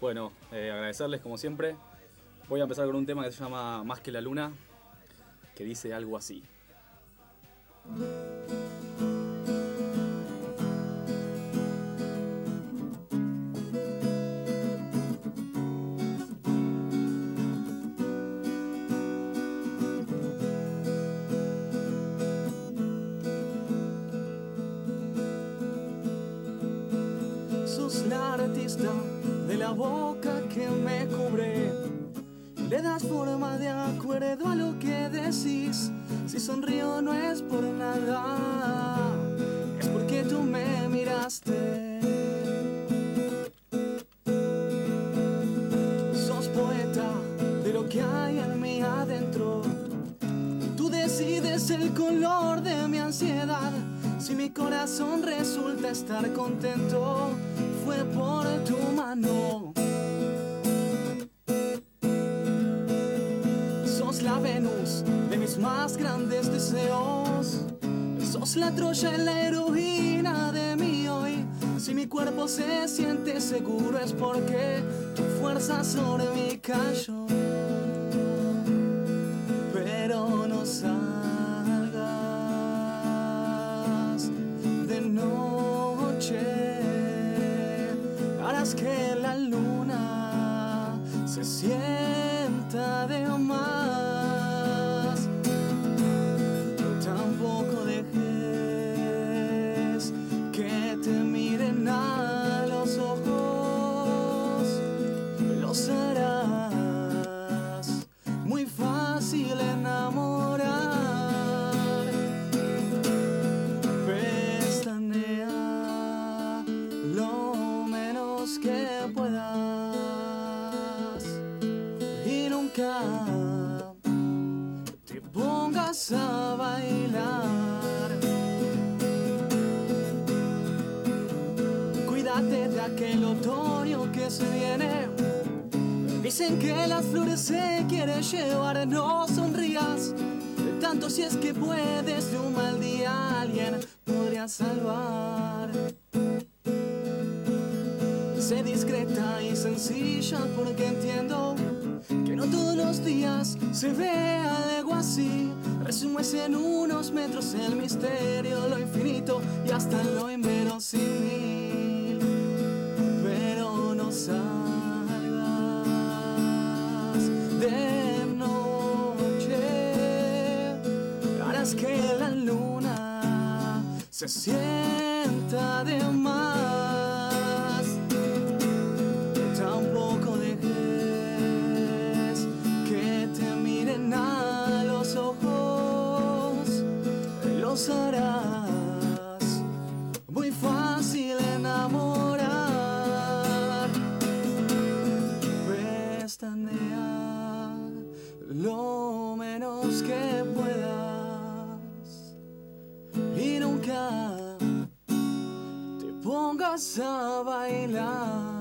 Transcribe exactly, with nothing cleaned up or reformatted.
Bueno, eh, agradecerles como siempre. Voy a empezar con un tema que se llama Más que la luna, que dice algo así. Sos la artista de la boca que me cubre. Le das forma de acuerdo a lo que decís. Si sonrío no es por nada, es porque tú me miraste. Sos poeta de lo que hay en mí adentro. Tú decides el color de mi ansiedad. Si mi corazón resulta estar contento, fue por tu mano. Sos la Venus de mis más grandes deseos. Sos la Troya y la heroína de mi hoy. Si mi cuerpo se siente seguro es porque tu fuerza sobre mí cayó. Pero no salgas de noche, harás que la luna se sienta de más. Tampoco dejes que te miren a los ojos. Los harás muy fácil enamorar. Pestanea lo menos que puedas y nunca te pongas a bailar. Cuídate de aquel otoño que se viene. Dicen que las flores se quieren llevar. No sonrías tanto, si es que puedes. De un mal día alguien podría salvar. Sé discreta y sencilla porque entiendo que no todos los días se ve algo así. Resumes en unos metros el misterio, lo infinito y hasta lo inverosímil. Pero no salgas de noche, harás que la luna se sienta de más. Tampoco dejes que te miren a los ojos. Los harás muy fácil enamorar. Pestanea lo menos que puedas y nunca te pongas a bailar.